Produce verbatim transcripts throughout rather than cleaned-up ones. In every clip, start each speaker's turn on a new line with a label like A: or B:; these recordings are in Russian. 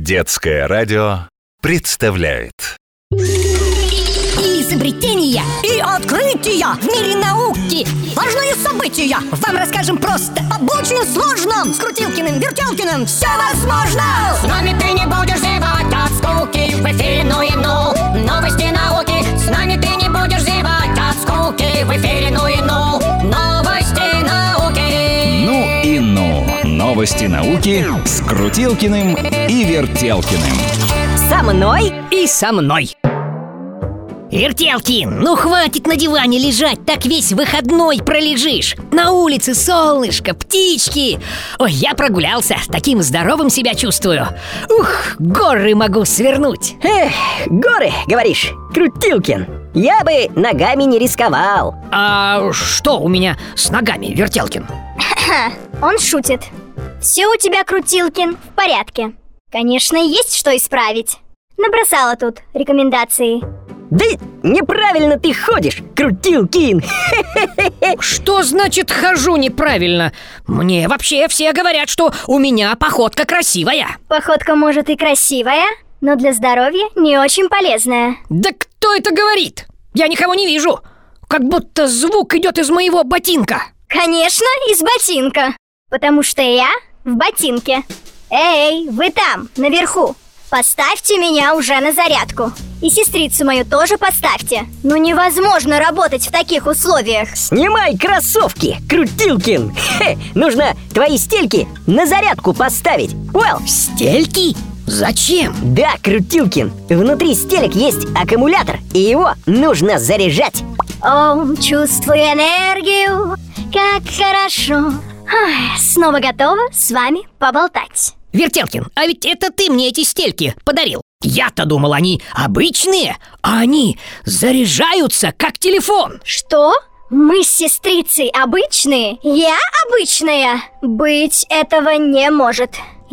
A: Детское радио представляет
B: изобретения и открытия в мире науки. Важные события вам расскажем просто об очень сложном. С Крутилкиным, Вертелкиным все возможно.
C: С нами ты не будешь зевать от скуки. В эфире ну и ну, новости науки. С нами ты не будешь зевать от скуки. В эфире ну и ну, новости науки.
D: Ну и ну, новости науки с Крутилкиным и Вертелкиным.
B: Со мной
E: и со мной. Вертелкин, ну хватит на диване лежать, так весь выходной пролежишь. На улице солнышко, птички. Ой, я прогулялся, таким здоровым себя чувствую. Ух, горы могу свернуть.
F: Эх, горы, говоришь, Крутилкин. Я бы ногами не рисковал.
E: А что у меня с ногами, Вертелкин?
G: Он шутит. Все у тебя, Крутилкин, в порядке. Конечно, есть что исправить. Набросала тут рекомендации.
F: Да неправильно ты ходишь, Крутилкин.
E: Что значит хожу неправильно? Мне вообще все говорят, что у меня походка красивая.
G: Походка может и красивая, но для здоровья не очень полезная.
E: Да кто это говорит? Я никого не вижу. Как будто звук идет из моего ботинка.
G: Конечно, из ботинка. Потому что я в ботинке. Эй, вы там, наверху, поставьте меня уже на зарядку. И сестрицу мою тоже поставьте. Ну невозможно работать в таких условиях.
F: Снимай кроссовки, Крутилкин. Хе, нужно твои стельки на зарядку поставить. Понял?
E: Стельки? Зачем?
F: Да, Крутилкин, внутри стелек есть аккумулятор, и его нужно заряжать.
G: О, чувствую энергию, как хорошо. Ой, снова готова с вами поболтать.
E: Вертелкин, а ведь это ты мне эти стельки подарил. Я-то думал, они обычные, а они заряжаются, как телефон.
G: Что? Мы с сестрицей обычные? Я обычная? Быть этого не может.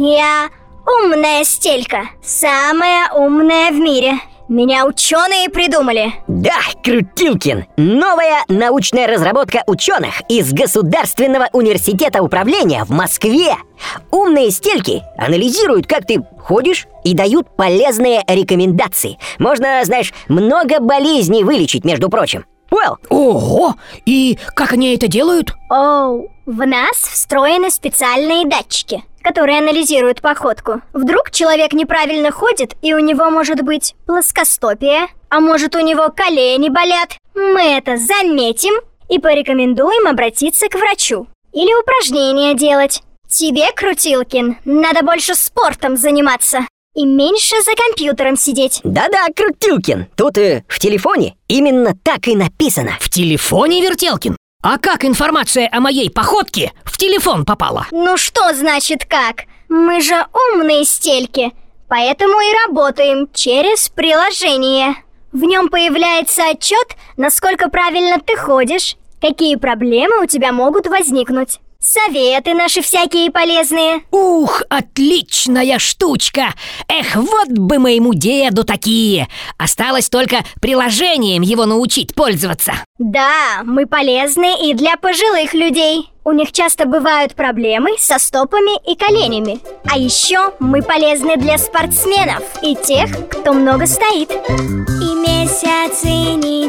G: Я умная стелька, самая умная в мире. Меня ученые придумали.
F: Да, Крутилкин, новая научная разработка ученых из Государственного университета управления в Москве. Умные стельки анализируют, как ты ходишь, и дают полезные рекомендации. Можно, знаешь, много болезней вылечить, между прочим. Понял?
E: Ого! И как они это делают?
G: Оу, в нас встроены специальные датчики, которые анализируют походку. Вдруг человек неправильно ходит, и у него может быть плоскостопие, а может у него колени болят. Мы это заметим и порекомендуем обратиться к врачу. Или упражнения делать. Тебе, Крутилкин, надо больше спортом заниматься и меньше за компьютером сидеть.
F: Да-да, Крутилкин, тут э, в телефоне именно так и написано.
E: В телефоне, Вертелкин? А как информация о моей походке в телефон попала?
G: Ну что значит как? Мы же умные стельки, поэтому и работаем через приложение. В нем появляется отчет, насколько правильно ты ходишь, какие проблемы у тебя могут возникнуть. Советы наши всякие полезные.
E: Ух, отличная штучка! Эх, вот бы моему деду такие! Осталось только приложением его научить пользоваться.
G: Да, мы полезны и для пожилых людей. У них часто бывают проблемы со стопами и коленями. А еще мы полезны для спортсменов и тех, кто много стоит. И месяц, и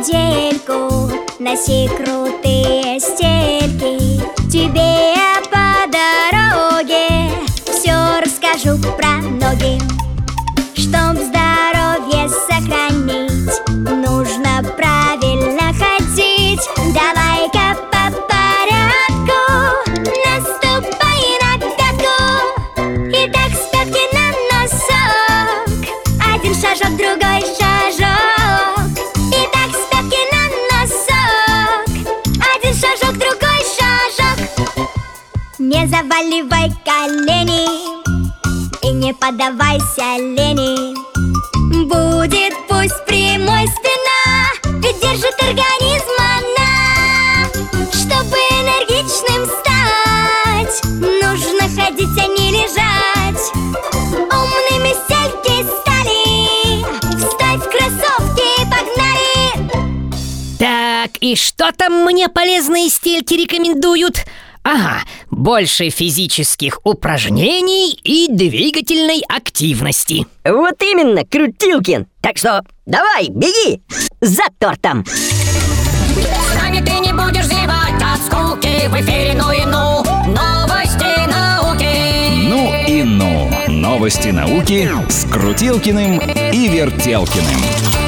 G: недельку носи крутые стельки. Тебе я по дороге все расскажу про ноги. Чтоб здоровье сохранить, нужно правильно ходить. Давай-ка по порядку, наступай на пятку. И так с пятки на носок, один шажок, другой шажок. И так с пятки на носок, один шажок, другой шажок. Не заваливай колени и не поддавайся лени. Будет пусть прямой спина, ведь держит организм она. Чтобы энергичным стать, нужно ходить, а не лежать. Умными стельки стали, вставь кроссовки и погнали.
E: Так, и что там мне полезные стельки рекомендуют? Ага, больше физических упражнений и двигательной активности.
F: Вот именно, Крутилкин. Так что давай, беги за тортом.
C: С нами ты не будешь зевать от скуки. В эфире ну и ну, новости науки.
D: Ну и ну. Новости науки с Крутилкиным и Вертелкиным.